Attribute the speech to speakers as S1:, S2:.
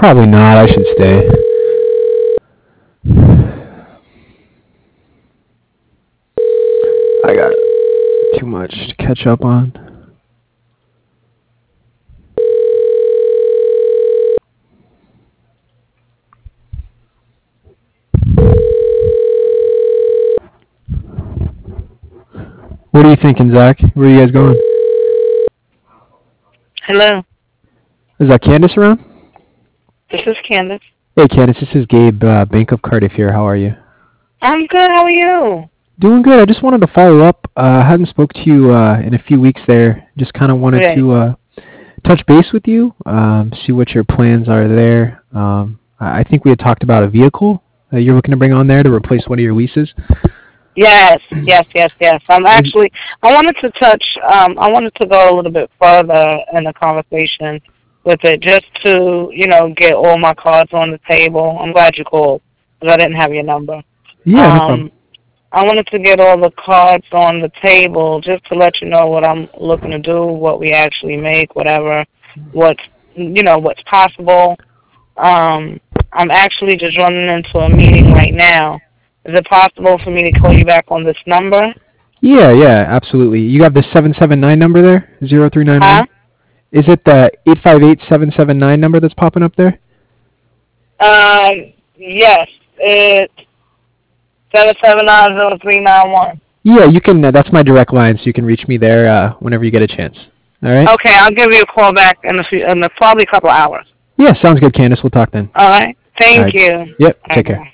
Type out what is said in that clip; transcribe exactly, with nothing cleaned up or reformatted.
S1: Probably not. I should stay. I got too much to catch up on. What are you thinking, Zach? Where are you guys going?
S2: Hello,
S1: Is that Candace around?
S2: this is Candace.
S1: Hey, Candace, this is Gabe, uh, Bank of Cardiff here. How are you?
S2: I'm good. How are you?
S1: Doing good. I just wanted to follow up. Uh, I hadn't spoke to you uh, in a few weeks there. Just kind of wanted
S2: Right.
S1: to uh, touch base with you, um, see what your plans are there. Um, I I think we had talked about a vehicle that you're looking to bring on there to replace one of your leases.
S2: Yes, yes, yes, yes. I'm
S1: Is-
S2: actually. I wanted to touch. Um, I wanted to go a little bit further in the conversation with it, just to you know get all my cards on the table. I'm glad you called because I didn't have your number.
S1: yeah, no problem.
S2: Um, I wanted to get all the cards on the table just to let you know what I'm looking to do, what we actually make, whatever, what's you know what's possible. Um, I'm actually just running into a meeting right now. Is it possible for me to call you back on this number?
S1: Yeah, yeah, absolutely. You got the seven seven nine number there? zero three nine
S2: Huh?
S1: one. Is it the eight five eight seven seven nine number that's popping up there?
S2: Um, yes, it's seven seven nine zero three nine one.
S1: Yeah, you can. Uh, that's my direct line, so you can reach me there uh, whenever you get a chance. All right?
S2: Okay, I'll give you a call back in a few, in a, probably a couple hours.
S1: Yeah, sounds good, Candace. We'll talk then.
S2: All right.
S1: All
S2: Thank
S1: right.
S2: you.
S1: Yep,
S2: All
S1: take
S2: right,
S1: care.
S2: bye.